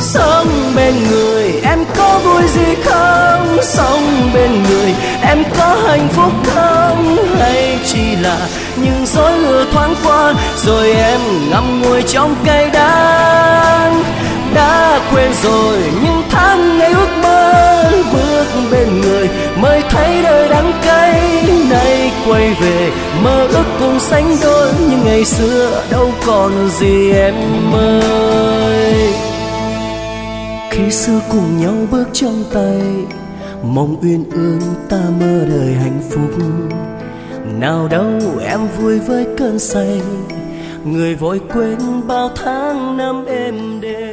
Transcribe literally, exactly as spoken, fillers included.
Sống bên người em có vui gì không? Sống bên người em có hạnh phúc không? Hay chỉ là những dối lừa thoáng qua rồi em ngậm ngùi trong cay đắng? Đã quên rồi những tháng ngày ước mơ, bước bên người mới thấy đời đắng cay. Nay quay về mơ ước cùng sánh đôi, nhưng ngày xưa đâu còn gì em ơi. Khi xưa cùng nhau bước trong tay, mong uyên ương ta mơ đời hạnh phúc. Nào đâu em vui với cơn say, người vội quên bao tháng năm êm đềm.